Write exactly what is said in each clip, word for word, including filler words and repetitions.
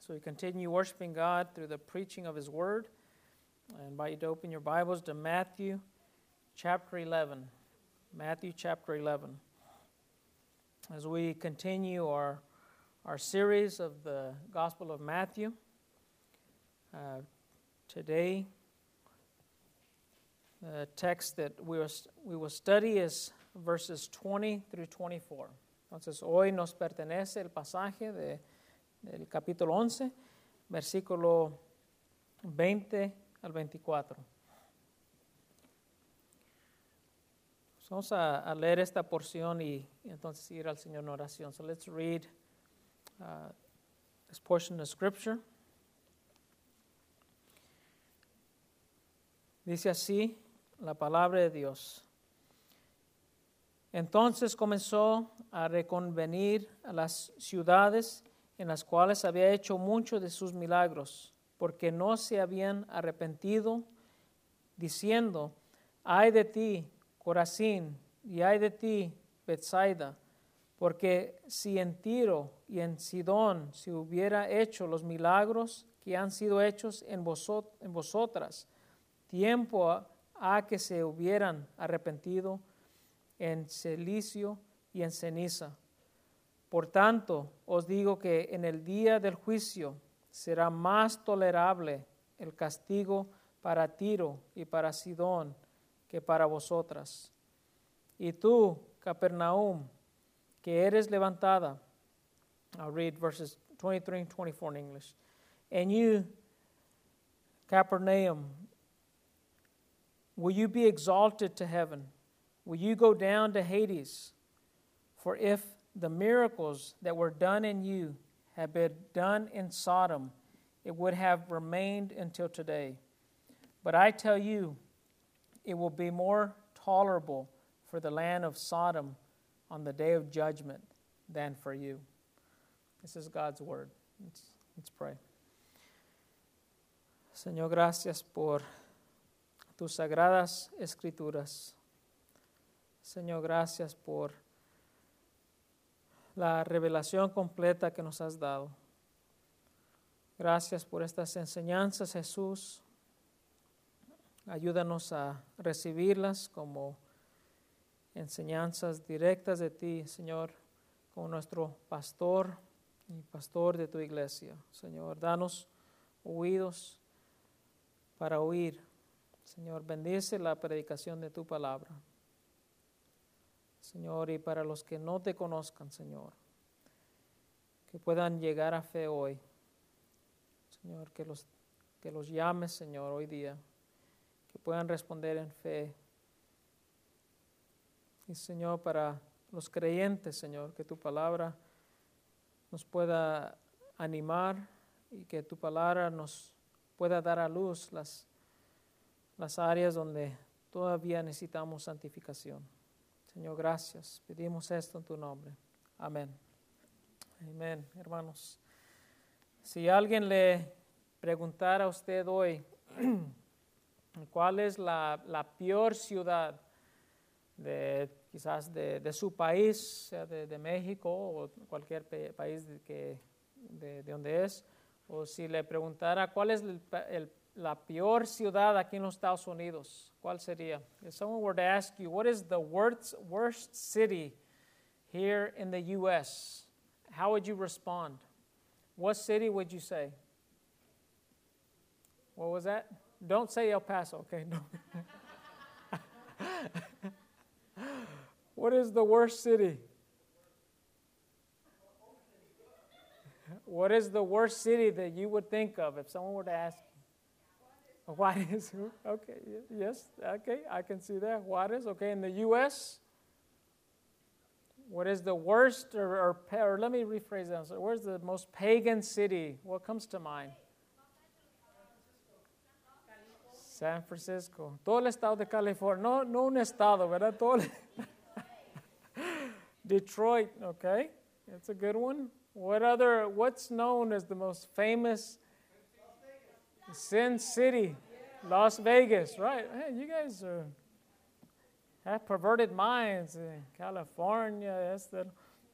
So we continue worshiping God through the preaching of His Word. I invite you to open your Bibles to Matthew chapter eleven. Matthew chapter eleven. As we continue our, our series of the Gospel of Matthew, uh, today the text that we will, we will study is verses twenty through twenty-four. Entonces, hoy nos pertenece el pasaje de del capítulo once, versículo veinte al veinticuatro. Vamos a, a leer esta porción y, y entonces ir al Señor en oración. So let's read uh, this portion of Scripture. Dice así la palabra de Dios. Entonces comenzó a reconvenir a las ciudades en las cuales había hecho muchos de sus milagros, porque no se habían arrepentido, diciendo, ay de ti, Corazín, y ay de ti, Betsaida, porque si en Tiro y en Sidón se hubiera hecho los milagros que han sido hechos en, vosot- en vosotras, tiempo a, a que se hubieran arrepentido en cilicio y en ceniza. Por tanto, os digo que en el día del juicio será más tolerable el castigo para Tiro y para Sidón que para vosotras. Y tú, Capernaum, que eres levantada, I'll read verses twenty-three and twenty-four in English. And you, Capernaum, will you be exalted to heaven? Will you go down to Hades? For if the miracles that were done in you had been done in Sodom, it would have remained until today. But I tell you, it will be more tolerable for the land of Sodom on the day of judgment than for you. This is God's word. Let's, let's pray. Señor, gracias por tus sagradas escrituras. Señor, gracias por la revelación completa que nos has dado. Gracias por estas enseñanzas, Jesús. Ayúdanos a recibirlas como enseñanzas directas de ti, Señor, como nuestro pastor y pastor de tu iglesia. Señor, danos oídos para oír. Señor, bendice la predicación de tu palabra. Señor, y para los que no te conozcan, Señor, que puedan llegar a fe hoy. Señor, que los, que los llames, Señor, hoy día, que puedan responder en fe. Y, Señor, para los creyentes, Señor, que tu palabra nos pueda animar y que tu palabra nos pueda dar a luz las, las áreas donde todavía necesitamos santificación. Señor, gracias. Pedimos esto en tu nombre. Amén. Amén, hermanos. Si alguien le preguntara a usted hoy cuál es la, la peor ciudad de quizás de, de su país, sea de, de México o cualquier pe- país de, que, de, de donde es, o si le preguntara cuál es el, el la peor ciudad aquí en los Estados Unidos, ¿cuál sería? If someone were to ask you, what is the worst, worst city here in the U S, how would you respond? What city would you say? What was that? Don't say El Paso, okay? No. What is the worst city? What is the worst city that you would think of if someone were to ask you? Juárez, okay, yes, okay, I can see that. Juárez, okay, in the U S, what is the worst, or, or, or let me rephrase that, so where's the most pagan city? What comes to mind? San Francisco. Todo el estado de California, no, no un estado, ¿verdad? Todo el Detroit, okay, that's a good one. What other, what's known as the most famous Sin City, Las Vegas, right? Hey, you guys are, have perverted minds. In California, that's the,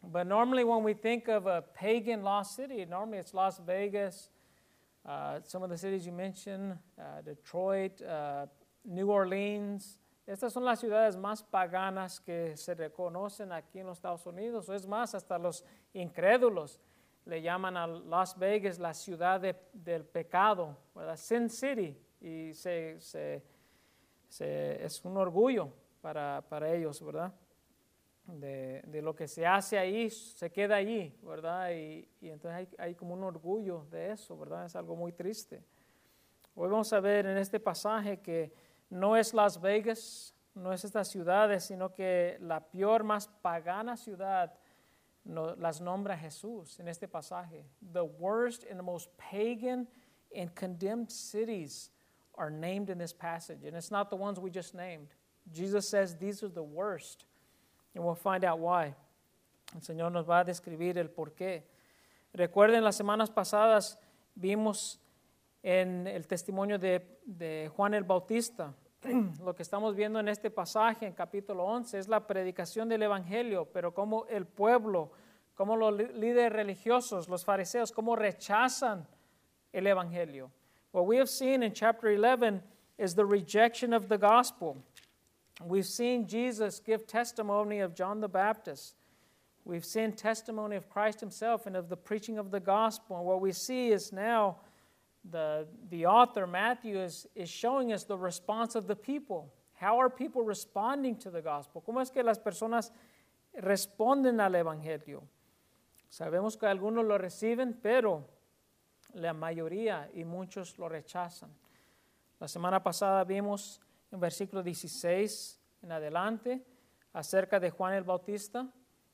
But normally when we think of a pagan lost city, normally it's Las Vegas, uh, some of the cities you mentioned, uh, Detroit, uh, New Orleans. Estas son las ciudades más paganas que se reconocen aquí en los Estados Unidos. O es más, hasta los incrédulos le llaman a Las Vegas la ciudad de, del pecado, ¿verdad? Sin City. Y se, se, se, es un orgullo para, para ellos, ¿verdad? De, de lo que se hace ahí, se queda allí, ¿verdad? Y, y entonces hay, hay como un orgullo de eso, ¿verdad? Es algo muy triste. Hoy vamos a ver en este pasaje que no es Las Vegas, no es estas ciudades, sino que la peor, más pagana ciudad no, las nombra Jesús en este pasaje. The worst and the most pagan and condemned cities are named in this passage. And it's not the ones we just named. Jesus says these are the worst. And we'll find out why. El Señor nos va a describir el por qué. Recuerden, las semanas pasadas vimos en el testimonio de, de Juan el Bautista. Lo que estamos viendo en este pasaje, en capítulo once, es la predicación del Evangelio, pero cómo el pueblo, cómo los líderes religiosos, los fariseos, cómo rechazan el Evangelio. What we have seen in chapter eleven is the rejection of the gospel. We've seen Jesus give testimony of John the Baptist. We've seen testimony of Christ himself and of the preaching of the gospel. And what we see is now the, the author, Matthew, is, is showing us the response of the people. How are people responding to the gospel? ¿Cómo es que las personas responden al Evangelio? Sabemos que algunos lo reciben, pero la mayoría y muchos lo rechazan. La semana pasada vimos en versículo dieciséis en adelante acerca de Juan el Bautista.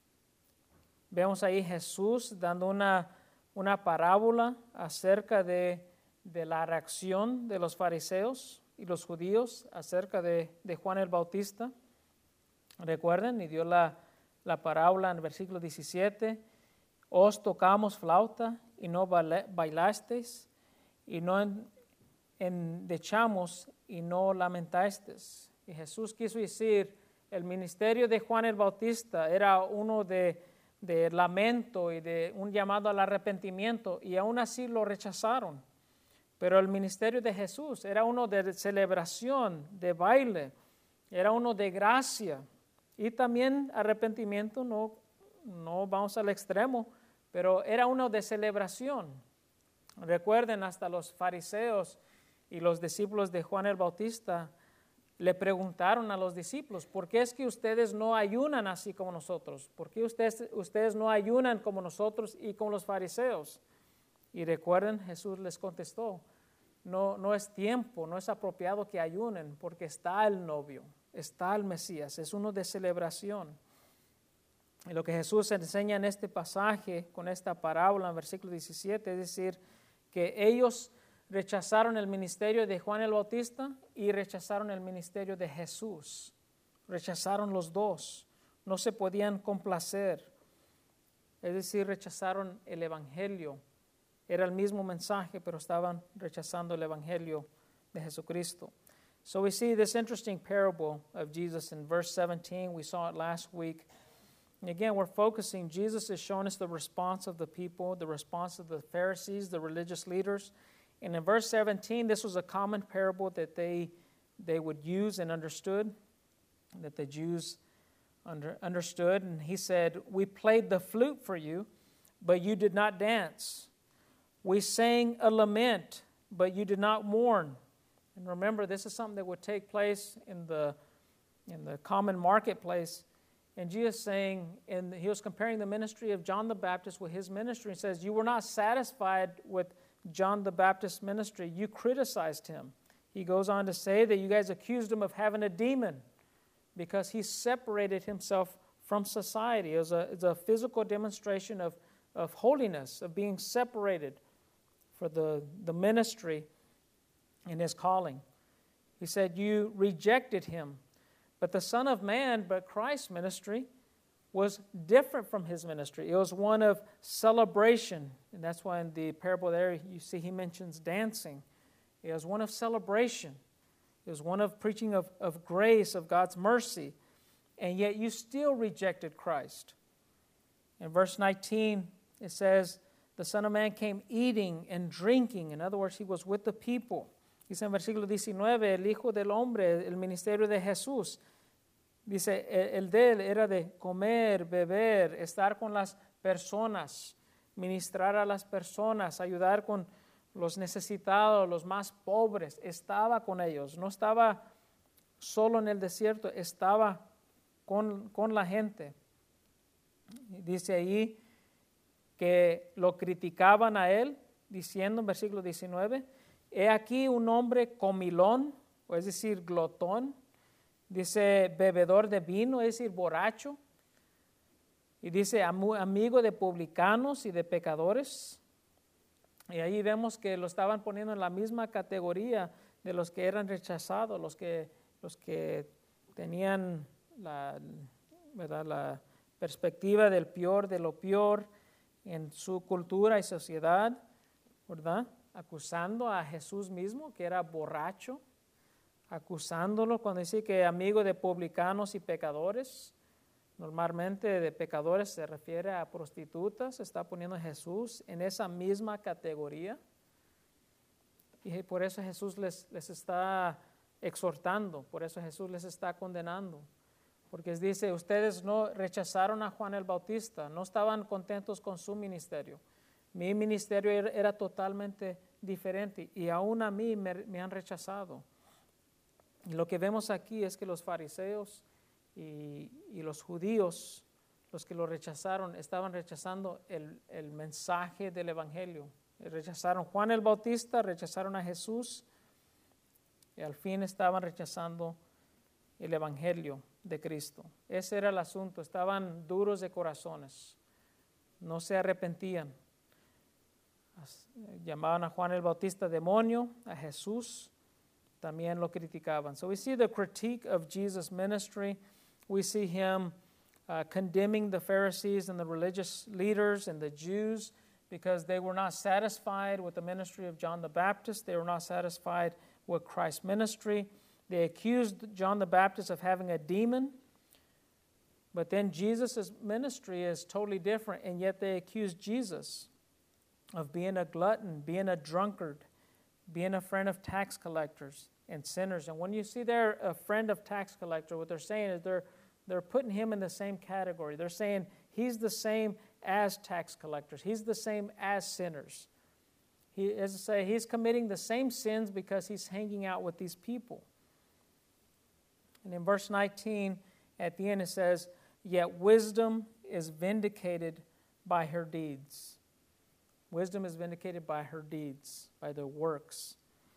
Vemos ahí Jesús dando una, una parábola acerca de, de la reacción de los fariseos y los judíos acerca de, de Juan el Bautista. Recuerden, y dio la, la parábola en el versículo diecisiete. Os tocamos flauta y no bailasteis, y no endechamos y no lamentasteis. Y Jesús quiso decir, el ministerio de Juan el Bautista era uno de, de lamento y de un llamado al arrepentimiento, y aún así lo rechazaron. Pero el ministerio de Jesús era uno de celebración, de baile, era uno de gracia, y también arrepentimiento, no, no vamos al extremo, pero era uno de celebración. Recuerden, hasta los fariseos y los discípulos de Juan el Bautista le preguntaron a los discípulos, ¿por qué es que ustedes no ayunan así como nosotros? ¿Por qué ustedes, ustedes no ayunan como nosotros y como los fariseos? Y recuerden, Jesús les contestó, no, no es tiempo, no es apropiado que ayunen, porque está el novio, está el Mesías, es uno de celebración. Y lo que Jesús enseña en este pasaje, con esta parábola en versículo diecisiete, es decir, que ellos rechazaron el ministerio de Juan el Bautista y rechazaron el ministerio de Jesús. Rechazaron los dos. No se podían complacer. Es decir, rechazaron el Evangelio. Era el mismo mensaje, pero estaban rechazando el Evangelio de Jesucristo. So we see this interesting parable of Jesus in verse seventeen. We saw it last week. And again, we're focusing, Jesus is showing us the response of the people, the response of the Pharisees, the religious leaders. And in verse seventeen, this was a common parable that they, they would use and understood, that the Jews under, understood. And he said, we played the flute for you, but you did not dance. We sang a lament, but you did not mourn. And remember, this is something that would take place in the, in the common marketplace. And Jesus saying, and he was comparing the ministry of John the Baptist with his ministry. He says, you were not satisfied with John the Baptist's ministry. You criticized him. He goes on to say that you guys accused him of having a demon because he separated himself from society. It was a, it's a physical demonstration of, of holiness, of being separated for the, the ministry and his calling. He said, you rejected him. But the Son of Man, but Christ's ministry, was different from his ministry. It was one of celebration. And that's why in the parable there, you see he mentions dancing. It was one of celebration. It was one of preaching of, of grace, of God's mercy. And yet you still rejected Christ. In verse nineteen, it says, the Son of Man came eating and drinking. In other words, he was with the people. Dice en versículo diecinueve, el Hijo del Hombre, el ministerio de Jesús. Dice, el de él era de comer, beber, estar con las personas, ministrar a las personas, ayudar con los necesitados, los más pobres. Estaba con ellos, no estaba solo en el desierto, estaba con, con la gente. Dice ahí que lo criticaban a él, diciendo en versículo diecinueve, he aquí un hombre comilón, o es decir, glotón, dice bebedor de vino, es decir, borracho, y dice amigo de publicanos y de pecadores. Y ahí vemos que lo estaban poniendo en la misma categoría de los que eran rechazados, los que, los que tenían la, ¿verdad?, la perspectiva del peor de lo peor en su cultura y sociedad, ¿verdad? Acusando a Jesús mismo, que era borracho, acusándolo cuando dice que amigo de publicanos y pecadores. Normalmente de pecadores se refiere a prostitutas, está poniendo a Jesús en esa misma categoría. Y por eso Jesús les, les está exhortando, por eso Jesús les está condenando. Porque dice, ustedes no rechazaron a Juan el Bautista, no estaban contentos con su ministerio. Mi ministerio era, era totalmente diferente y aún a mí me, me han rechazado. Y lo que vemos aquí es que los fariseos y, y los judíos, los que lo rechazaron, estaban rechazando el, el mensaje del Evangelio. Rechazaron a Juan el Bautista, rechazaron a Jesús y al fin estaban rechazando el Evangelio de Cristo. Ese era el asunto, estaban duros de corazones, no se arrepentían. Llamaban a Juan el Bautista demonio, a Jesús también lo criticaban. So we see the critique of Jesus' ministry. We see him uh, condemning the Pharisees and the religious leaders and the Jews because they were not satisfied with the ministry of John the Baptist. They were not satisfied with Christ's ministry. They accused John the Baptist of having a demon, but then Jesus' ministry is totally different, and yet they accused Jesus of being a glutton, being a drunkard, being a friend of tax collectors and sinners. And when you see they're a friend of tax collector, what they're saying is they're, they're putting him in the same category. They're saying he's the same as tax collectors. He's the same as sinners. He, as I say, he's committing the same sins because he's hanging out with these people. And in verse nineteen, at the end it says, yet wisdom is vindicated by her deeds. Wisdom is vindicated by her deeds, by their works.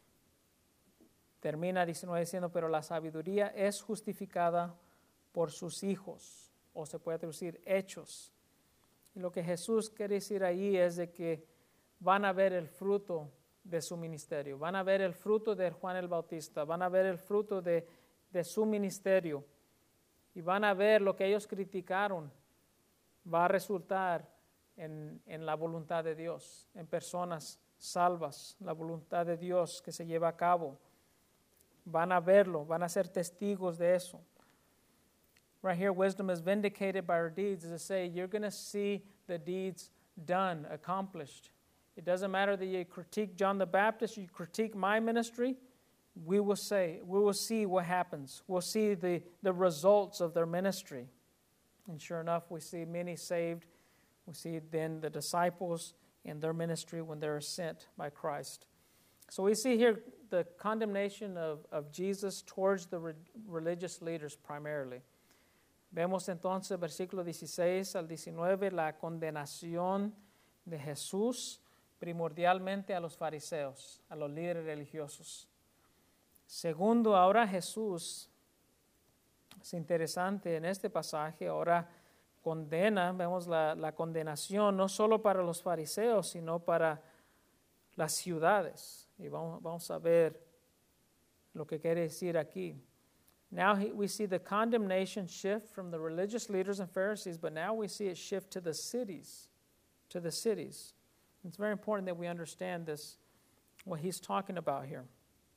Termina diecinueve diciendo, pero la sabiduría es justificada por sus hijos, o se puede traducir hechos. Y lo que Jesús quiere decir ahí es de que van a ver el fruto de su ministerio, van a ver el fruto de Juan el Bautista, van a ver el fruto de, de su ministerio y van a ver lo que ellos criticaron va a resultar en, en la voluntad de Dios, en personas salvas, la voluntad de Dios que se lleva a cabo. Van a verlo, van a ser testigos de eso. Right here, wisdom is vindicated by her deeds. As I say, you're going to see the deeds done, accomplished. It doesn't matter that you critique John the Baptist, you critique my ministry, we will say, we will see what happens. We'll see the, the results of their ministry. And sure enough, we see many saved. We see then the disciples in their ministry when they're sent by Christ. So we see here the condemnation of, of Jesus towards the re- religious leaders primarily. Vemos entonces versículo dieciséis al diecinueve la condenación de Jesús primordialmente a los fariseos, a los líderes religiosos. Segundo, ahora Jesús, es interesante en este pasaje, ahora condena, vemos la, la condenación no solo para los fariseos, sino para las ciudades. Y vamos, vamos a ver lo que quiere decir aquí. Now he, we see the condemnation shift from the religious leaders and Pharisees, but now we see it shift to the cities, to the cities. It's very important that we understand this, what he's talking about here.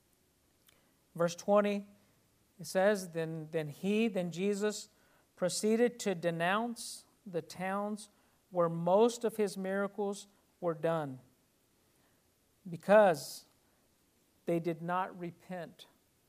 Verse twenty, it says, then, then he, then Jesus, proceeded to denounce the towns where most of his miracles were done, because they did not repent.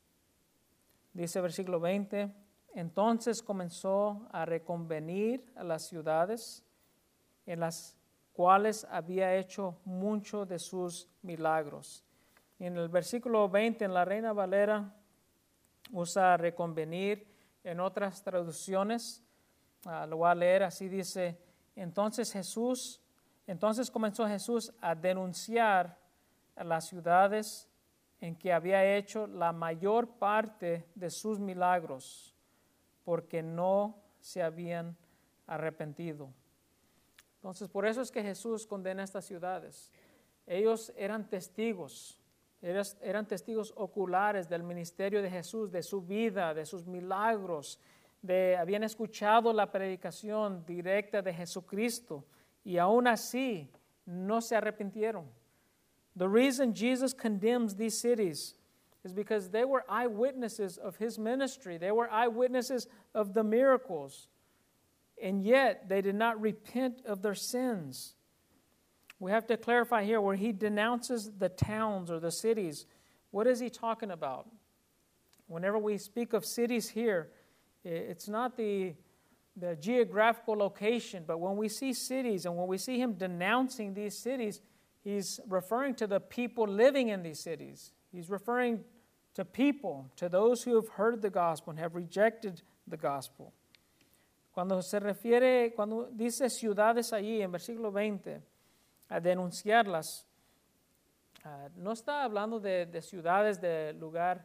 Dice versículo veinte, entonces comenzó a reconvenir a las ciudades en las cuales había hecho mucho de sus milagros. Y en el versículo veinte, en la Reina Valera, usa reconvenir. En otras traducciones, uh, lo voy a leer así, dice, entonces Jesús, entonces comenzó Jesús a denunciar a las ciudades en que había hecho la mayor parte de sus milagros, porque no se habían arrepentido. Entonces, por eso es que Jesús condena a estas ciudades. Ellos eran testigos, eran testigos oculares del ministerio de Jesús, de su vida, de sus milagros, de, habían escuchado la predicación directa de Jesucristo y aún así no se arrepintieron. The reason Jesus condemns these cities is because they were eyewitnesses of his ministry. They were eyewitnesses of the miracles, and yet they did not repent of their sins. We have to clarify here where he denounces the towns or the cities. What is he talking about? Whenever we speak of cities here, it's not the, the geographical location, but when we see cities and when we see him denouncing these cities, he's referring to the people living in these cities. He's referring to people, to those who have heard the gospel and have rejected the gospel. Cuando se refiere, cuando dice ciudades allí en versículo veinte, a denunciarlas, uh, no está hablando de, de ciudades de lugar,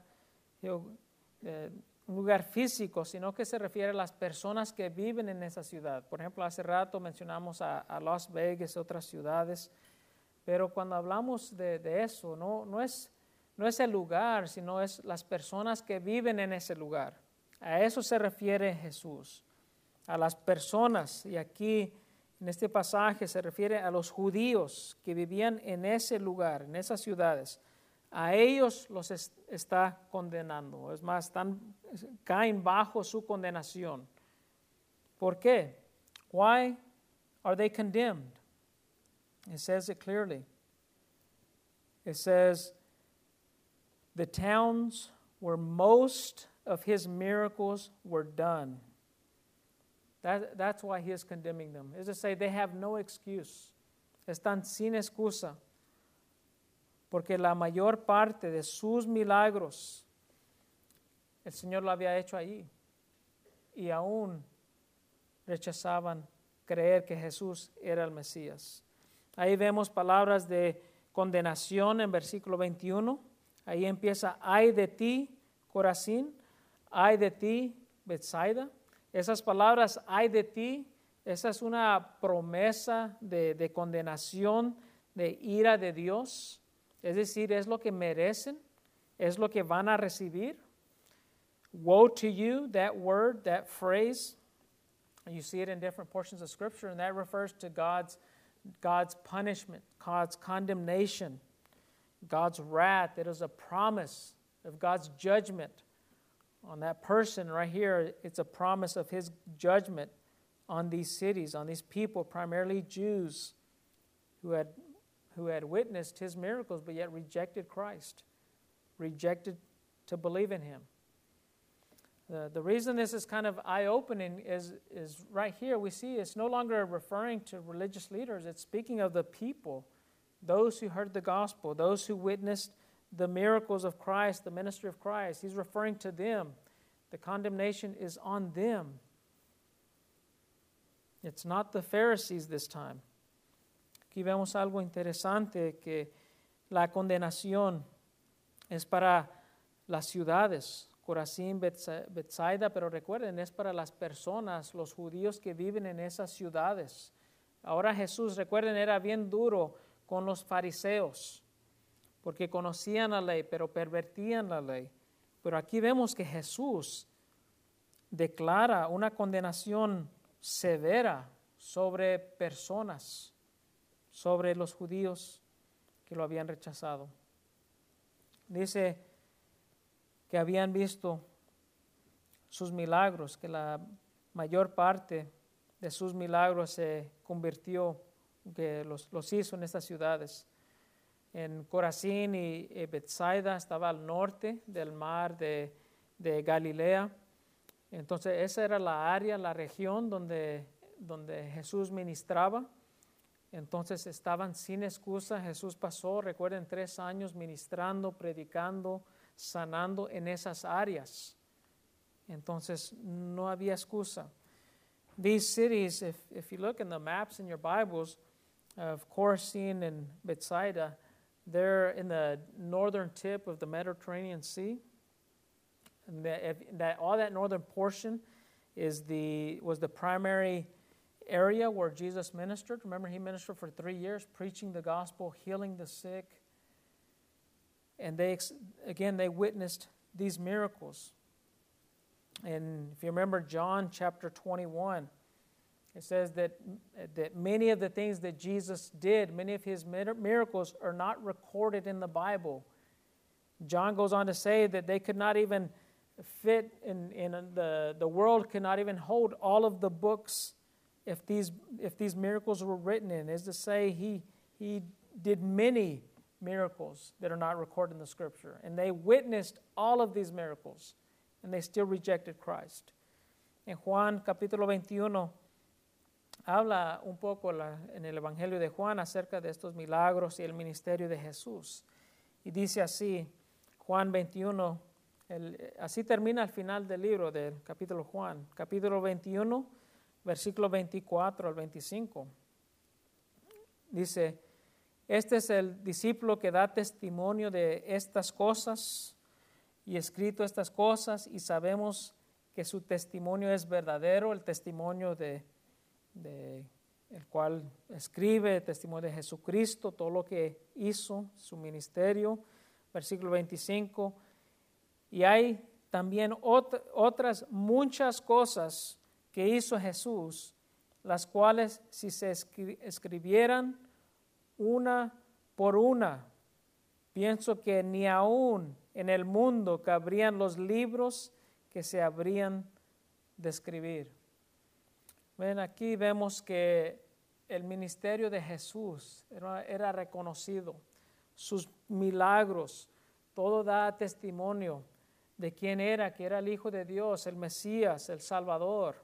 de un lugar físico, sino que se refiere a las personas que viven en esa ciudad. Por ejemplo, hace rato mencionamos a, a Las Vegas, otras ciudades, pero cuando hablamos de, de eso, no, no, es, no es el lugar, sino es las personas que viven en ese lugar. A eso se refiere Jesús, a las personas, y aquí en este pasaje se refiere a los judíos que vivían en ese lugar, en esas ciudades. A ellos los es, está condenando. Es más, están, caen bajo su condenación. ¿Por qué? Why are they condemned? It says it clearly. It says, the towns where most of his miracles were done. That, that's why he is condemning them. Is to say, they have no excuse. Están sin excusa. Porque la mayor parte de sus milagros, el Señor lo había hecho allí. Y aún rechazaban creer que Jesús era el Mesías. Ahí vemos palabras de condenación en versículo veintiuno. Ahí empieza, ay de ti, Corazín, ay de ti, Betsaida. Esas palabras, ay de ti, esa es una promesa de, de condenación, de ira de Dios. Es decir, es lo que merecen, es lo que van a recibir. Woe to you, that word, that phrase, and you see it in different portions of Scripture, and that refers to God's, God's punishment, God's condemnation, God's wrath. It is a promise of God's judgment on that person right here. It's a promise of his judgment on these cities, on these people, primarily Jews who had, who had witnessed his miracles but yet rejected Christ, rejected to believe in him. The, the reason this is kind of eye-opening is, is right here we see it's no longer referring to religious leaders. It's speaking of the people, those who heard the gospel, those who witnessed the miracles of Christ, the ministry of Christ. He's referring to them. The condemnation is on them. It's not the Pharisees this time. Aquí vemos algo interesante, que la condenación es para las ciudades, Corazín, Betsaida, pero recuerden, es para las personas, los judíos que viven en esas ciudades. Ahora Jesús, recuerden, era bien duro con los fariseos, porque conocían la ley, pero pervertían la ley. Pero aquí vemos que Jesús declara una condenación severa sobre personas, sobre los judíos que lo habían rechazado. Dice que habían visto sus milagros, que la mayor parte de sus milagros se convirtió, que los, los hizo en estas ciudades. En Corazín y, y Bethsaida estaba al norte del mar de, de Galilea. Entonces esa era la área, la región donde, donde Jesús ministraba. Entonces estaban sin excusa. Jesús pasó, recuerden, tres años ministrando, predicando, sanando en esas áreas. Entonces no había excusa. These cities, if, if you look in the maps in your Bibles, of Chorazin and Bethsaida, they're in the northern tip of the Mediterranean Sea. And that, if, that all that northern portion is the was the primary area where Jesus ministered. Remember, he ministered for three years, preaching the gospel, healing the sick. And they, again, they witnessed these miracles. And if you remember John chapter twenty-one, it says that, that many of the things that Jesus did, many of his miracles are not recorded in the Bible. John goes on to say that they could not even fit in, in the, the world could not even hold all of the books if these if these miracles were written in. Is to say he he did many miracles that are not recorded in the scripture. And they witnessed all of these miracles, and they still rejected Christ. En Juan capítulo veintiuno habla un poco la, en el Evangelio de Juan acerca de estos milagros y el ministerio de Jesús. Y dice así, Juan veintiuno, el, así termina al final del libro del capítulo Juan, capítulo veintiuno, versículo veinticuatro al veinticinco. Dice, este es el discípulo que da testimonio de estas cosas y escrito estas cosas, y sabemos que su testimonio es verdadero, el testimonio de, de el cual escribe, el testimonio de Jesucristo, todo lo que hizo, su ministerio. Versículo veinticinco, y hay también ot- otras muchas cosas que hizo Jesús, las cuales si se escri- escribieran una por una, pienso que ni aún en el mundo cabrían los libros que se habrían de escribir. Ven, aquí vemos que el ministerio de Jesús era, era reconocido, sus milagros, todo da testimonio de quién era, que era el Hijo de Dios, el Mesías, el Salvador.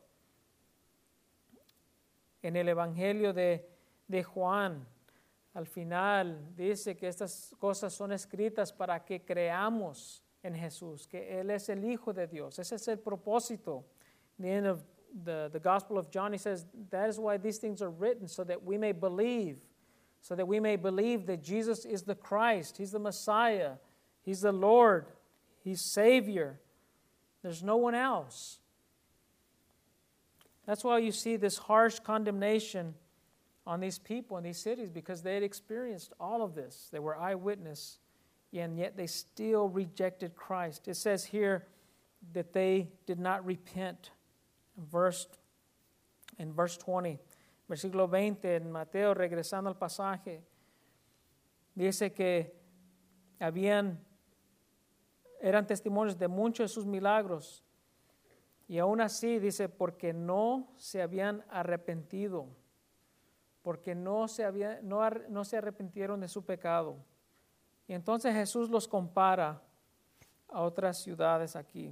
En el Evangelio de, de Juan, al final dice que estas cosas son escritas para que creamos en Jesús, que Él es el Hijo de Dios. Ese es el propósito. In the end of the, the Gospel of John, he says, that is why these things are written, so that we may believe, so that we may believe that Jesus is the Christ, He's the Messiah, He's the Lord, He's Savior. There's no one else. That's why you see this harsh condemnation on these people in these cities, because they had experienced all of this. They were eyewitness, and yet they still rejected Christ. It says here that they did not repent. In verse, in verse twenty, versículo veinte, en Mateo, regresando al pasaje, dice que habían, eran testimonios de muchos de sus milagros, y aún así dice, porque no se habían arrepentido, porque no se, había, no, no se arrepintieron de su pecado. Y entonces Jesús los compara a otras ciudades aquí.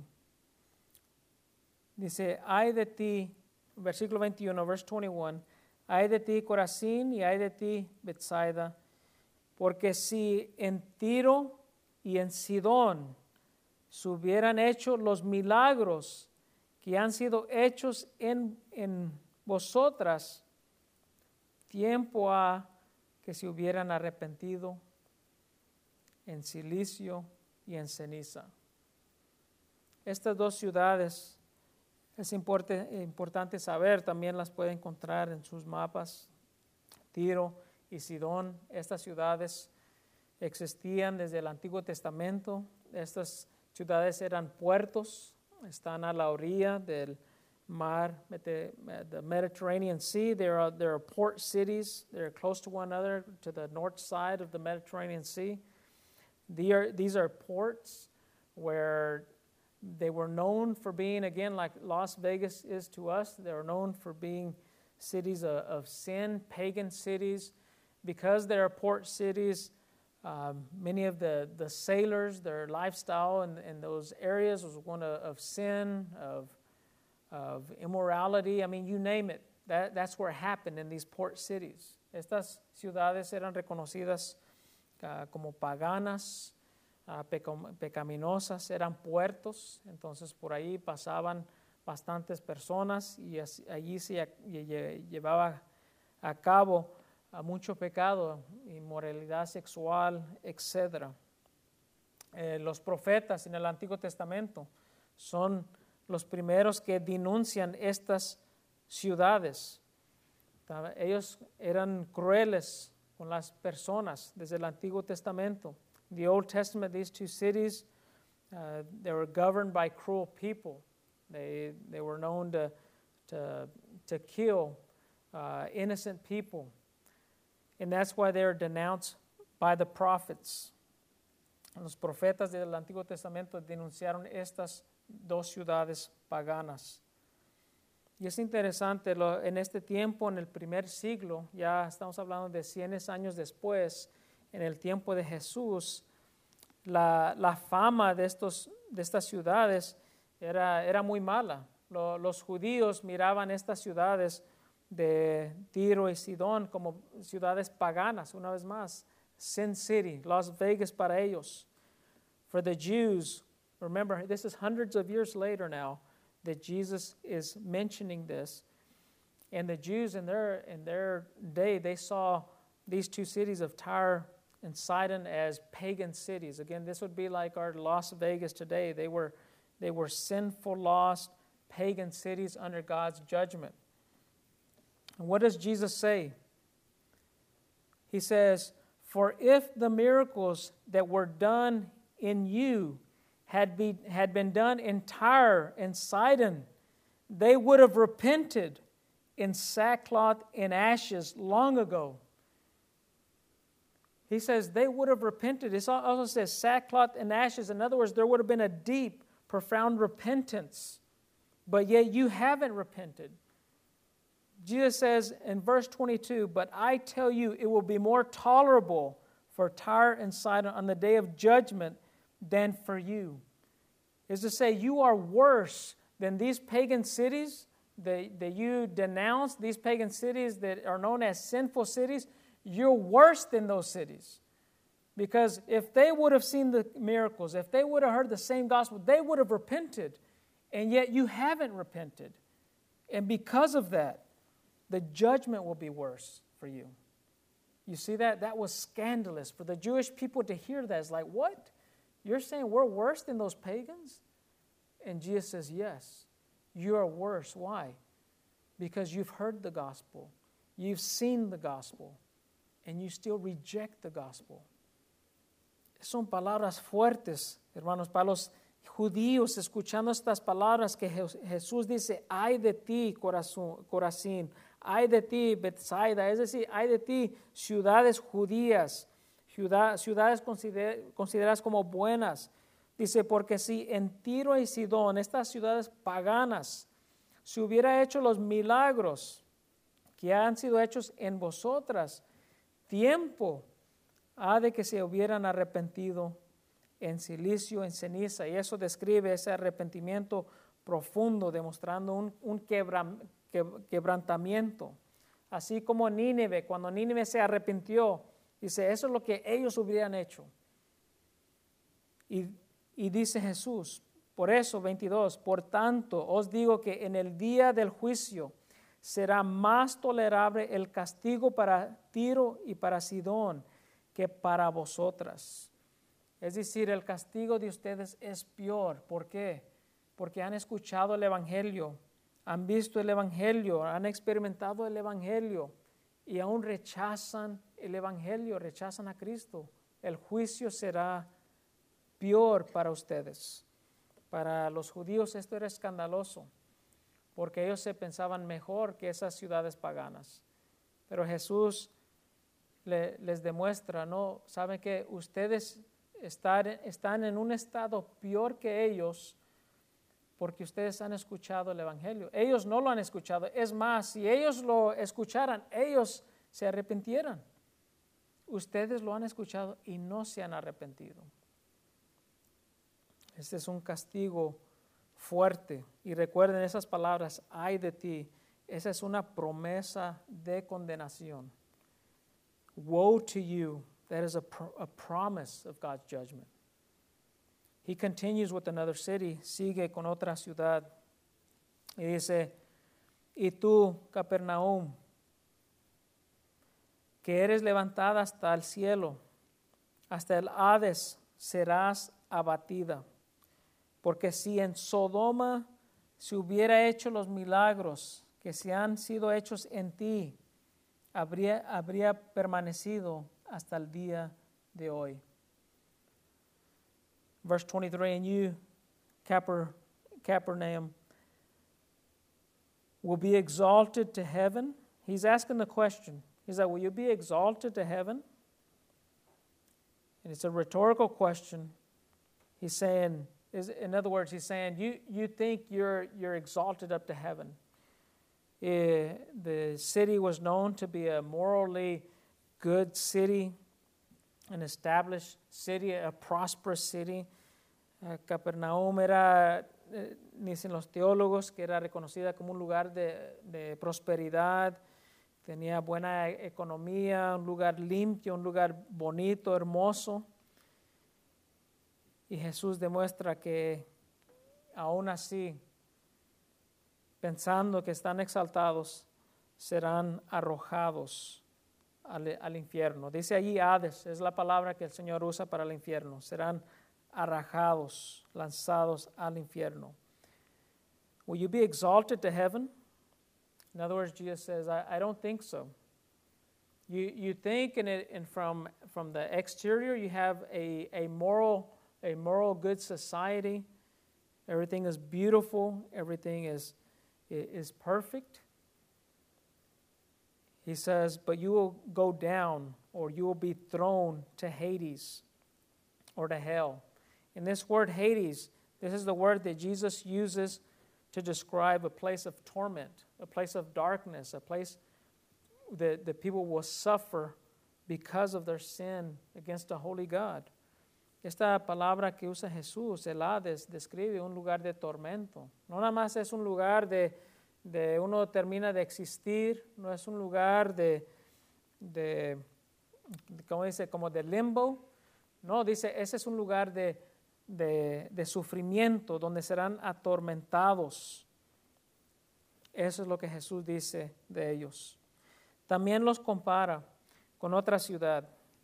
Dice, ay de ti, versículo veintiuno, verse twenty-one, ay de ti, Corazín, y ay de ti, Bethsaida, porque si en Tiro y en Sidón se hubieran hecho los milagros que han sido hechos en, en vosotras, tiempo ha que se hubieran arrepentido en silicio y en ceniza. Estas dos ciudades, es importante, importante saber, también las puede encontrar en sus mapas, Tiro y Sidón. Estas ciudades existían desde el Antiguo Testamento. Estas ciudades eran puertos, están a la orilla del mar, the Mediterranean Sea. There are, there are port cities. They're close to one another, to the north side of the Mediterranean Sea. These are, these are ports where they were known for being, again, like Las Vegas is to us, they were known for being cities of, of sin, pagan cities. Because they are port cities, um, many of the, the sailors, their lifestyle in, in those areas was one of, of sin, of, of immorality. I mean, you name it. That, that's where it happened in these port cities. Estas ciudades eran reconocidas uh, como paganas, uh, peco, pecaminosas, eran puertos. Entonces, por ahí pasaban bastantes personas y así, allí se llevaba a cabo a mucho pecado, inmoralidad sexual, etcétera. Eh, los profetas en el Antiguo Testamento son los primeros que denuncian estas ciudades. Ellos eran crueles con las personas desde el Antiguo Testamento. In the Old Testament, these two cities, uh, they were governed by cruel people. They, they were known to, to, to kill uh, innocent people. And that's why they are denounced by the prophets. Los profetas del Antiguo Testamento denunciaron estas dos ciudades paganas. Y es interesante, lo, en este tiempo, en el primer siglo, ya estamos hablando de cien años después, en el tiempo de Jesús, la, la fama de, estos, de estas ciudades era, era muy mala. Lo, los judíos miraban estas ciudades de Tiro y Sidón como ciudades paganas, una vez más, Sin City, Las Vegas para ellos. For the Jews, remember, this is hundreds of years later now that Jesus is mentioning this. And the Jews in their, in their day, they saw these two cities of Tyre and Sidon as pagan cities. Again, this would be like our Las Vegas today. They were, they were sinful, lost, pagan cities under God's judgment. And what does Jesus say? He says, "For if the miracles that were done in you had, be, had been done in Tyre and Sidon, they would have repented in sackcloth and ashes long ago." He says they would have repented. It also says sackcloth and ashes. In other words, there would have been a deep, profound repentance. But yet you haven't repented. Jesus says in verse twenty-two, "But I tell you, it will be more tolerable for Tyre and Sidon on the day of judgment than for you." Is to say, you are worse than these pagan cities that, that you denounce, these pagan cities that are known as sinful cities. You're worse than those cities. Because if they would have seen the miracles, if they would have heard the same gospel, they would have repented. And yet you haven't repented. And because of that, the judgment will be worse for you. You see that? That was scandalous. For the Jewish people to hear that, it's like, what? You're saying we're worse than those pagans? And Jesus says, yes, you are worse. Why? Because you've heard the gospel. You've seen the gospel. And you still reject the gospel. Son palabras fuertes, hermanos, para los judíos, escuchando estas palabras que Jesús dice, ay de ti, Corazín, ay de ti, Bethsaida, es decir, ay de ti, ciudades judías, ciudad, ciudades consider, consideradas como buenas. Dice, porque si en Tiro y Sidón, estas ciudades paganas, se hubiera hecho los milagros que han sido hechos en vosotras, tiempo ha de que se hubieran arrepentido en silicio, en ceniza. Y eso describe ese arrepentimiento profundo, demostrando un, un quebra, que, quebrantamiento. Así como Nínive, cuando Nínive se arrepintió, dice, eso es lo que ellos hubieran hecho. Y, y dice Jesús, por eso, veintidós, por tanto, os digo que en el día del juicio será más tolerable el castigo para Tiro y para Sidón que para vosotras. Es decir, el castigo de ustedes es peor. ¿Por qué? Porque han escuchado el Evangelio, han visto el Evangelio, han experimentado el Evangelio y aún rechazan el Evangelio, rechazan a Cristo. El juicio será peor para ustedes. Para los judíos esto era escandaloso, porque ellos se pensaban mejor que esas ciudades paganas. Pero Jesús le, les demuestra, no, saben que ustedes están, están en un estado peor que ellos, porque ustedes han escuchado el Evangelio. Ellos no lo han escuchado. Es más, si ellos lo escucharan, ellos se arrepintieran. Ustedes lo han escuchado y no se han arrepentido. Este es un castigo fuerte. Y recuerden esas palabras, ay de ti. Esa es una promesa de condenación. Woe to you. That is a, pro- a promise of God's judgment. He continues with another city. Sigue con otra ciudad. Y dice, y tú, Capernaum, que eres levantada hasta el cielo, hasta el Hades serás abatida. Porque si en Sodoma se hubiera hecho los milagros que se han sido hechos en ti, habría, habría permanecido hasta el día de hoy. Verse twenty-three, and you, Caper, Capernaum, will be exalted to heaven. He's asking the question. He's like, will you be exalted to heaven? And it's a rhetorical question. He's saying, is, in other words, he's saying, you, you think you're, you're exalted up to heaven. Uh, the city was known to be a morally good city, an established city, a prosperous city. Uh, Capernaum era, uh, dicen los teólogos, que era reconocida como un lugar de, de prosperidad, tenía buena economía, un lugar limpio, un lugar bonito, hermoso. Y Jesús demuestra que aún así, pensando que están exaltados, serán arrojados al, al infierno. Dice allí Hades, es la palabra que el Señor usa para el infierno. Serán arrojados, lanzados al infierno. Will you be exalted to heaven? In other words, Jesus says, I, I don't think so. You, you think in it, and from, from the exterior you have a, a moral a moral good society. Everything is beautiful. Everything is, is perfect. He says, but you will go down, or you will be thrown to Hades, or to hell. And this word Hades, this is the word that Jesus uses to describe a place of torment, a place of darkness, a place that, that people will suffer because of their sin against a holy God. Esta palabra que usa Jesús, el Hades, describe un lugar de tormento. No nada más es un lugar de, de uno termina de existir, no es un lugar de, de, ¿cómo dice? Como de limbo. No, dice, ese es un lugar de, de, de sufrimiento, donde serán atormentados. Eso es lo que Jesús dice de ellos. También los compara con otra ciudad.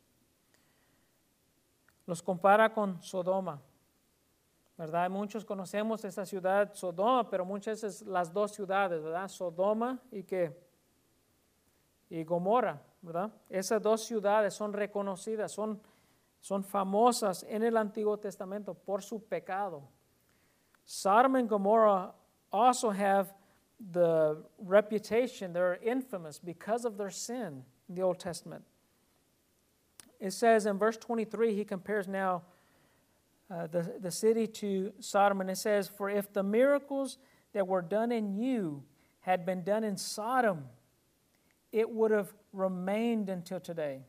Los compara con Sodoma, ¿verdad? Muchos conocemos esa ciudad Sodoma, pero muchas veces las dos ciudades, ¿verdad? Sodoma y qué? Y Gomorra, ¿verdad? Esas dos ciudades son reconocidas, son, son famosas en el Antiguo Testamento por su pecado. Sodom and Gomorrah also have the reputation, they're infamous because of their sin in the Old Testament. It says in verse twenty-three, he compares now uh, the, the city to Sodom, and it says, for if the miracles that were done in you had been done in Sodom, it would have remained until today.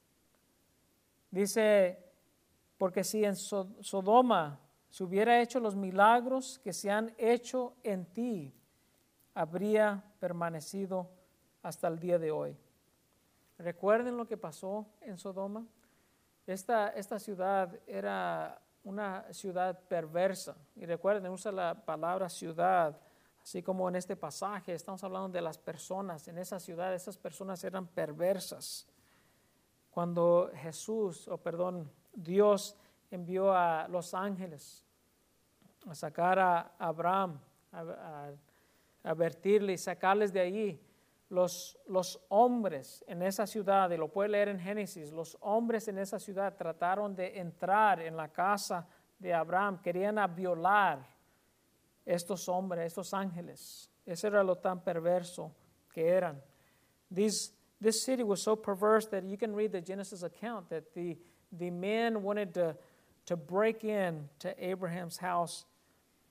Dice, porque si en Sodoma se hubiera hecho los milagros que se han hecho en ti, habría permanecido hasta el día de hoy. Recuerden lo que pasó en Sodoma. Esta, esta ciudad era una ciudad perversa. Y recuerden, usa la palabra ciudad, así como en este pasaje estamos hablando de las personas. En esa ciudad, esas personas eran perversas. Cuando Jesús, o perdón, Dios envió a los ángeles a sacar a Abraham, a, a, a advertirle y sacarles de allí, Los, los hombres en esa ciudad, y lo puede leer en Génesis, los hombres en esa ciudad trataron de entrar en la casa de Abraham, querían a violar estos hombres, estos ángeles. Eso era lo tan perverso que eran. These, this city was so perverse that you can read the Genesis account that the, the men wanted to, to break in to Abraham's house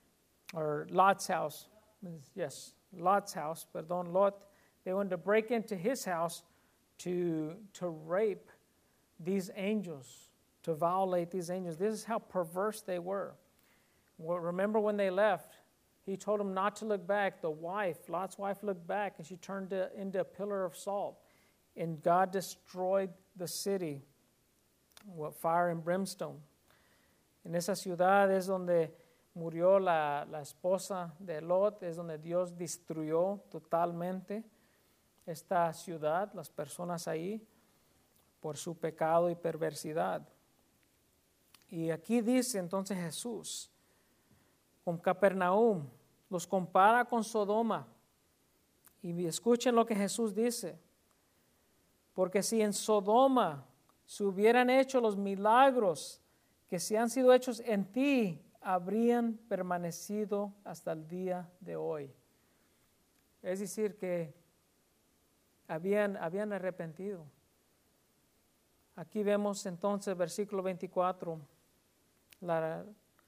or Lot's house. Yes, Lot's house, perdón, Lot. They wanted to break into his house to, to rape these angels, to violate these angels. This is how perverse they were. Well, remember when they left, he told them not to look back. The wife, Lot's wife, looked back, and she turned to, into a pillar of salt. And God destroyed the city with fire and brimstone. En esa ciudad es donde murió la, la esposa de Lot, es donde Dios destruyó totalmente esta ciudad, las personas ahí, por su pecado y perversidad. Y aquí dice entonces Jesús, con Capernaum, los compara con Sodoma. Y escuchen lo que Jesús dice. Porque si en Sodoma se hubieran hecho los milagros que se han sido hechos en ti, habrían permanecido hasta el día de hoy. Es decir, que habían, habían arrepentido. Aquí vemos entonces, versículo veinticuatro, la,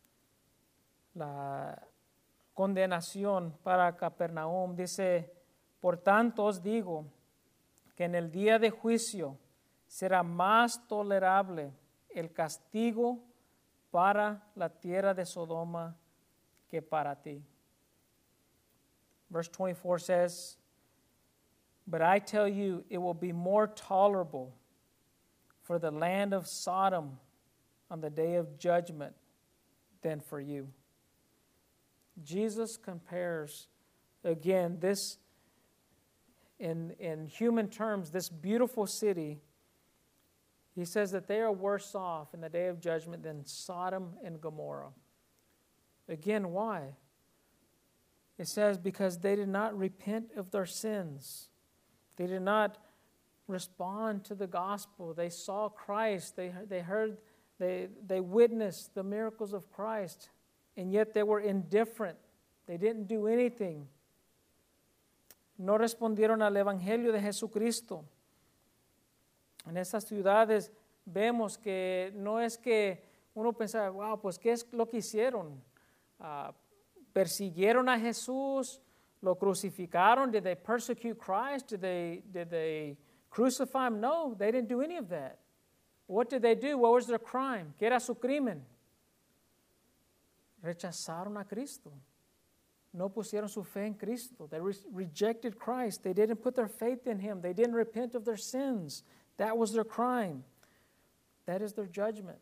la condenación para Capernaum. Dice, por tanto os digo que en el día de juicio será más tolerable el castigo para la tierra de Sodoma que para ti. Verse twenty-four says, but I tell you, it will be more tolerable for the land of Sodom on the day of judgment than for you. Jesus compares, again, this, in, in human terms, this beautiful city. He says that they are worse off in the day of judgment than Sodom and Gomorrah. Again, why? It says because they did not repent of their sins. They did not respond to the gospel. They saw Christ. They, they heard, they, they witnessed the miracles of Christ, and yet they were indifferent. They didn't do anything. No respondieron al evangelio de Jesucristo. En estas ciudades vemos que no es que uno piensa, wow, pues ¿qué es lo que hicieron? Uh, ¿Persiguieron a Jesús? ¿Lo crucificaron? Did they persecute Christ? Did they, did they crucify him? No, they didn't do any of that. What did they do? What was their crime? ¿Qué era su crimen? Rechazaron a Cristo. No pusieron su fe en Cristo. They re- rejected Christ. They didn't put their faith in him. They didn't repent of their sins. That was their crime. That is their judgment.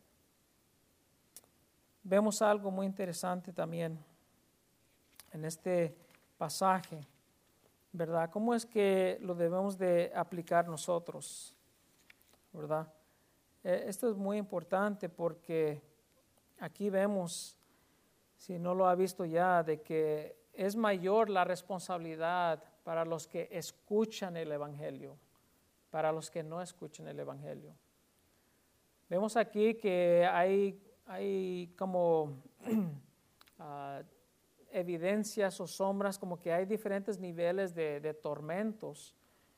Vemos algo muy interesante también en este pasaje, ¿verdad? ¿Cómo es que lo debemos de aplicar nosotros? ¿Verdad? Esto es muy importante porque aquí vemos, si no lo ha visto ya, de que es mayor la responsabilidad para los que escuchan el Evangelio, para los que no escuchan el Evangelio. Vemos aquí que hay, hay como uh, evidencias o sombras, como que hay diferentes niveles de, de tormentos.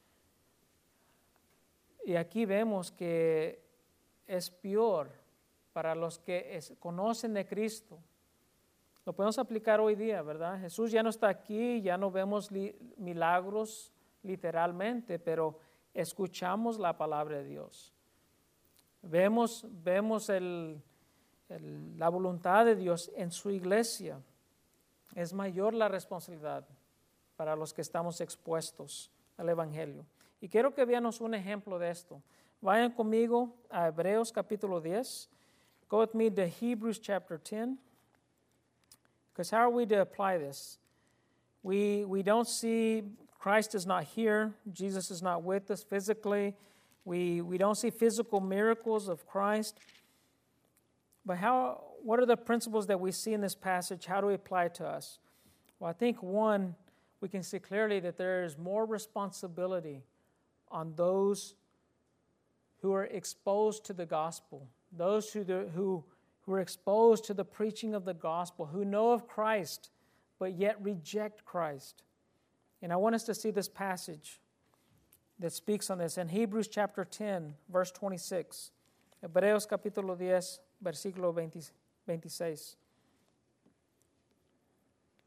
Y aquí vemos que es peor para los que es, conocen de Cristo. Lo podemos aplicar hoy día, ¿verdad? Jesús ya no está aquí, ya no vemos li, milagros literalmente, pero escuchamos la palabra de Dios. Vemos, vemos el, el, la voluntad de Dios en su iglesia. Es mayor la responsabilidad para los que estamos expuestos al Evangelio. Y quiero que veamos un ejemplo de esto. Vayan conmigo a Hebreos capítulo diez. Go with me to Hebrews chapter ten. Because how are we to apply this? We, we don't see, Christ is not here. Jesus is not with us physically. We, we don't see physical miracles of Christ. But how? What are the principles that we see in this passage? How do we apply it to us? Well, I think, one, we can see clearly that there is more responsibility on those who are exposed to the gospel, those who, do, who, who are exposed to the preaching of the gospel, who know of Christ, but yet reject Christ. And I want us to see this passage that speaks on this in Hebrews chapter ten, verse twenty-six. Hebreos capítulo diez, versículo veintiséis.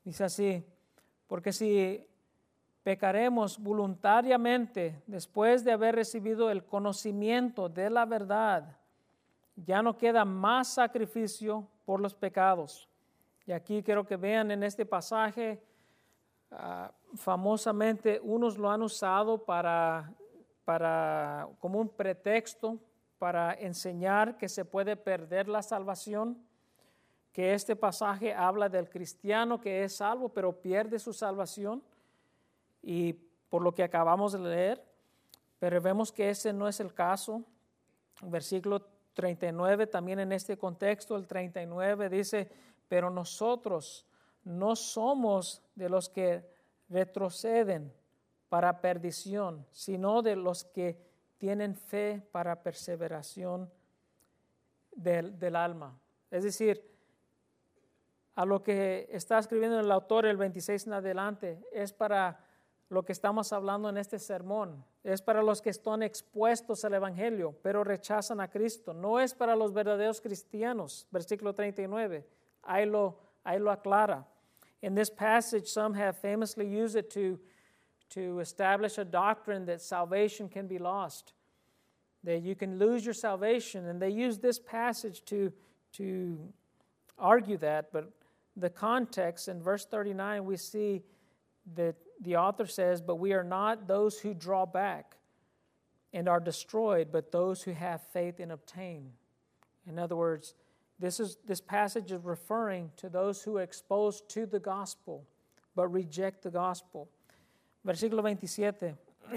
Dice así, porque si pecaremos voluntariamente después de haber recibido el conocimiento de la verdad, ya no queda más sacrificio por los pecados. Y aquí quiero que vean en este pasaje, uh, famosamente unos lo han usado para, para, como un pretexto para enseñar que se puede perder la salvación, que este pasaje habla del cristiano que es salvo pero pierde su salvación, y por lo que acabamos de leer, pero vemos que ese no es el caso. Versículo treinta y nueve, también en este contexto, el treinta y nueve dice, pero nosotros no somos de los que retroceden para perdición, sino de los que tienen fe para perseveración del, del alma. Es decir, a lo que está escribiendo el autor el veintiséis en adelante, es para lo que estamos hablando en este sermón. Es para los que están expuestos al Evangelio, pero rechazan a Cristo. No es para los verdaderos cristianos. Versículo treinta y nueve, ahí lo, ahí lo aclara. In this passage, some have famously used it to, to establish a doctrine that salvation can be lost, that you can lose your salvation, and they use this passage to, to argue that, but the context in verse thirty-nine, we see that the author says, but we are not those who draw back and are destroyed, but those who have faith and obtain. In other words, this is this passage is referring to those who are exposed to the gospel, but reject the gospel. Versículo veintisiete.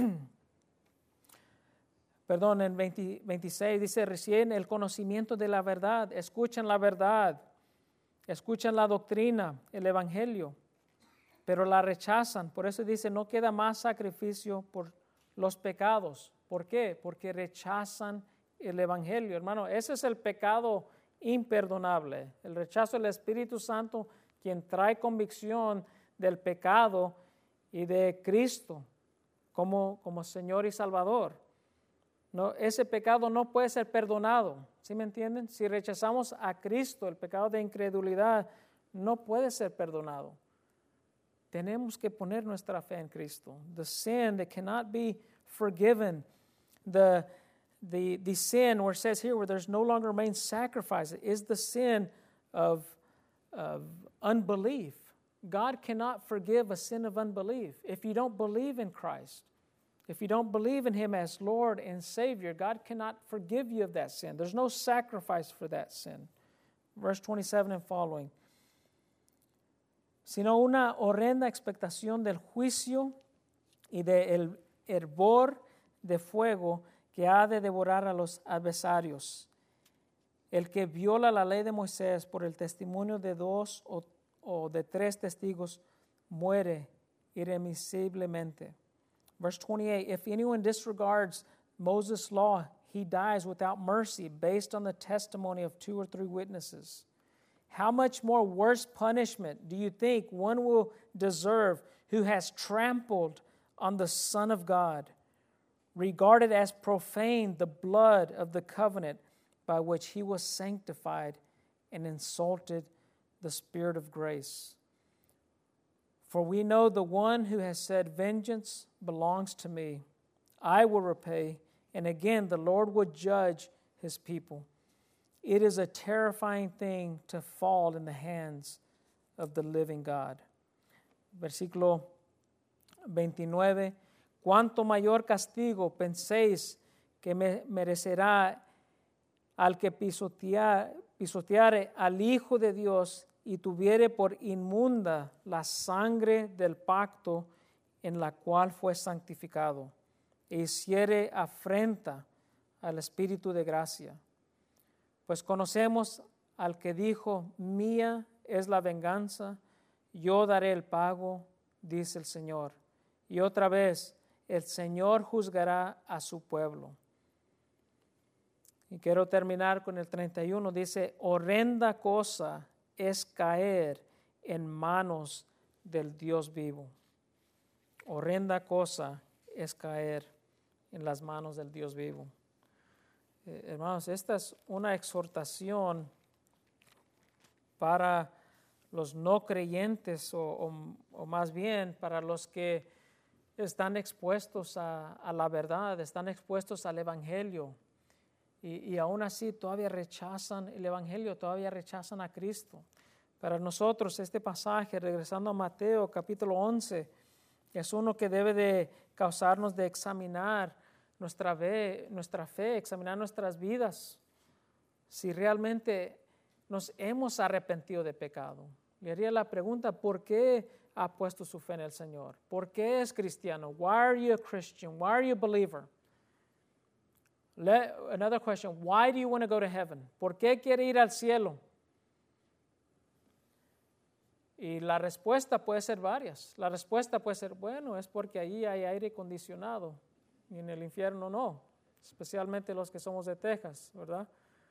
Perdón, en veinte, veintiséis dice, recién el conocimiento de la verdad, escuchan la verdad, escuchan la doctrina, el evangelio, pero la rechazan. Por eso dice, no queda más sacrificio por los pecados. ¿Por qué? Porque rechazan el evangelio. Hermano, ese es el pecado imperdonable. El rechazo del Espíritu Santo, quien trae convicción del pecado y de Cristo como, como Señor y Salvador. No, ese pecado no puede ser perdonado. ¿Sí me entienden? Si rechazamos a Cristo, el pecado de incredulidad no puede ser perdonado. Tenemos que poner nuestra fe en Cristo. The sin that cannot be forgiven, the, the, the sin where it says here where there's no longer remains sacrifice, is the sin of, of unbelief. God cannot forgive a sin of unbelief. If you don't believe in Christ, if you don't believe in Him as Lord and Savior, God cannot forgive you of that sin. There's no sacrifice for that sin. Verse twenty-seven and following. Sino una horrenda expectación del juicio y del hervor de fuego que ha de devorar a los adversarios. El que viola la ley de Moisés por el testimonio de dos o, o de tres testigos muere irremisiblemente. Verse twenty-eight, if anyone disregards Moses' law, he dies without mercy based on the testimony of two or three witnesses. How much more worse punishment do you think one will deserve who has trampled on the Son of God, regarded as profane the blood of the covenant by which he was sanctified, and insulted the Spirit of grace? For we know the one who has said, vengeance belongs to me. I will repay, and again the Lord will judge His people. It is a terrifying thing to fall in the hands of the living God. Versículo veintinueve. Cuánto mayor castigo penséis que me merecerá al que pisotear, pisoteare al Hijo de Dios y tuviere por inmunda la sangre del pacto en la cual fue santificado, e hiciere afrenta al Espíritu de gracia. Pues conocemos al que dijo, mía es la venganza, yo daré el pago, dice el Señor. Y otra vez, el Señor juzgará a su pueblo. Y quiero terminar con el treinta y uno, dice, horrenda cosa es caer en manos del Dios vivo. Horrenda cosa es caer en las manos del Dios vivo. Eh, hermanos, esta es una exhortación para los no creyentes o, o, o más bien para los que están expuestos a, a la verdad, están expuestos al Evangelio y, y aún así todavía rechazan el Evangelio, todavía rechazan a Cristo. Para nosotros este pasaje, regresando a Mateo capítulo once, es uno que debe de causarnos de examinar nuestra fe, nuestra fe, examinar nuestras vidas, si realmente nos hemos arrepentido de pecado. Le haría la pregunta, ¿por qué ha puesto su fe en el Señor? ¿Por qué es cristiano? Why are you a Christian? Why are you a believer? Let, another question, why do you want to go to heaven? ¿Por qué quiere ir al cielo? Y la respuesta puede ser varias. La respuesta puede ser, bueno, es porque allí hay aire acondicionado y en el infierno no, especialmente los que somos de Texas, ¿verdad?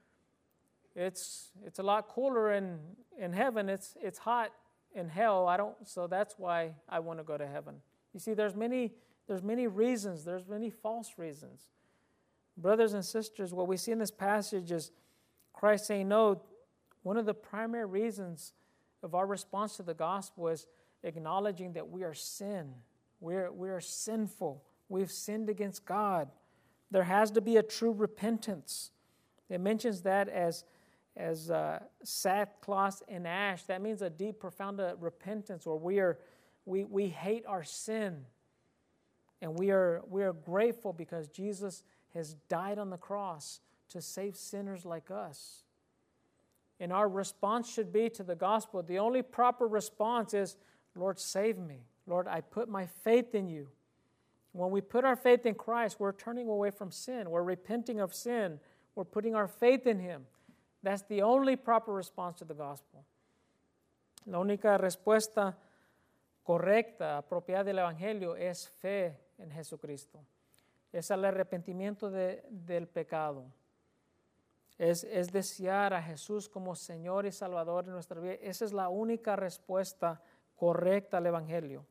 It's it's a lot cooler in, in heaven. It's it's hot in hell. I don't so that's why I want to go to heaven. You see, there's many there's many reasons, there's many false reasons. Brothers and sisters, what we see in this passage is Christ saying, no, one of the primary reasons of our response to the gospel is acknowledging that we are sin. We're, we are sinful. We've sinned against God. There has to be a true repentance. It mentions that as, as uh, sackcloth and ash. That means a deep, profound uh, repentance where we, are, we, we hate our sin. And we are, we are grateful because Jesus has died on the cross to save sinners like us. And our response should be to the gospel. The only proper response is, Lord, save me. Lord, I put my faith in you. When we put our faith in Christ, we're turning away from sin. We're repenting of sin. We're putting our faith in Him. That's the only proper response to the gospel. La única respuesta correcta, apropiada del Evangelio es fe en Jesucristo. Es el arrepentimiento de, del pecado. Es, es desear a Jesús como Señor y Salvador de nuestra vida. Esa es la única respuesta correcta al Evangelio.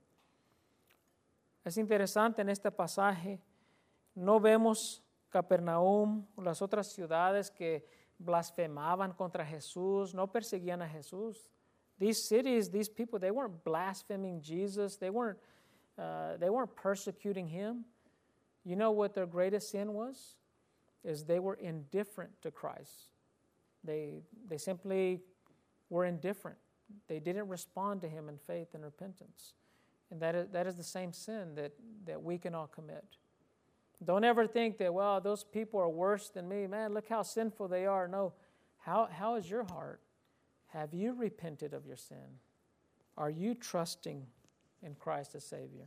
Es interesante en este pasaje, no vemos Capernaum o las otras ciudades que blasfemaban contra Jesús, no perseguían a Jesús. These cities, these people, they weren't blaspheming Jesus. They weren't, uh, they weren't persecuting Him. You know what their greatest sin was? Is they were indifferent to Christ. They, they simply were indifferent. They didn't respond to Him in faith and repentance. And that is, that is the same sin that, that we can all commit. Don't ever think that, well, those people are worse than me. Man, look how sinful they are. No. How, how is your heart? Have you repented of your sin? Are you trusting in Christ as Savior?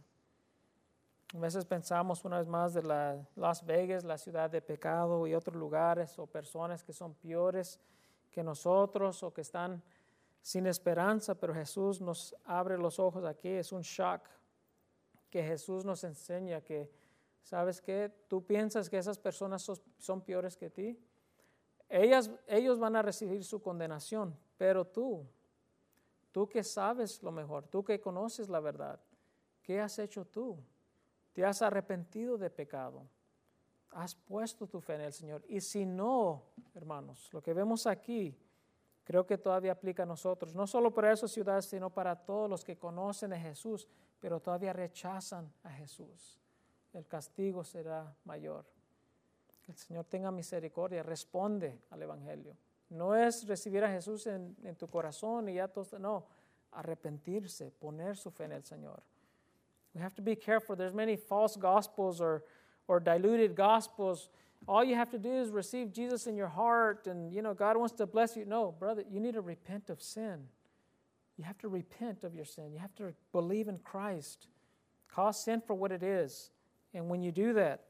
A veces pensamos una vez más de la, Las Vegas, la ciudad de pecado, y otros lugares o personas que son peores que nosotros o que están sin esperanza, pero Jesús nos abre los ojos aquí. Es un shock que Jesús nos enseña que, ¿sabes qué? Tú piensas que esas personas son, son peores que ti. Ellas, ellos van a recibir su condenación, pero tú, tú que sabes lo mejor, tú que conoces la verdad, ¿qué has hecho tú? ¿Te has arrepentido de pecado? ¿Has puesto tu fe en el Señor? Y si no, hermanos, lo que vemos aquí, creo que todavía aplica a nosotros, no solo para esas ciudades, sino para todos los que conocen a Jesús, pero todavía rechazan a Jesús. El castigo será mayor. Que el Señor tenga misericordia, responde al Evangelio. No es recibir a Jesús en, en tu corazón y ya todo, no, arrepentirse, poner su fe en el Señor. We have to be careful. There's many false gospels or, or diluted gospels. All you have to do is receive Jesus in your heart and, you know, God wants to bless you. No, brother, you need to repent of sin. You have to repent of your sin. You have to believe in Christ. Call sin for what it is. And when you do that,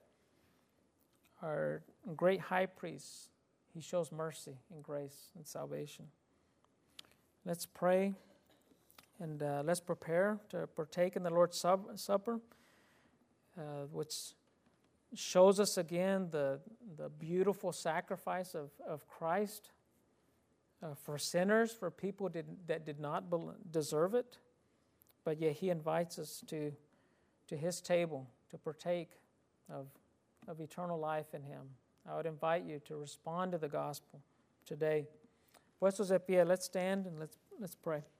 our great high priest, He shows mercy and grace and salvation. Let's pray. And uh, let's prepare to partake in the Lord's Supper, uh, which shows us again the, the beautiful sacrifice of, of Christ uh, for sinners, for people did, that did not deserve it. But yet He invites us to, to His table to partake of, of eternal life in Him. I would invite you to respond to the gospel today. Puestos de pie, let's stand and let's, let's pray.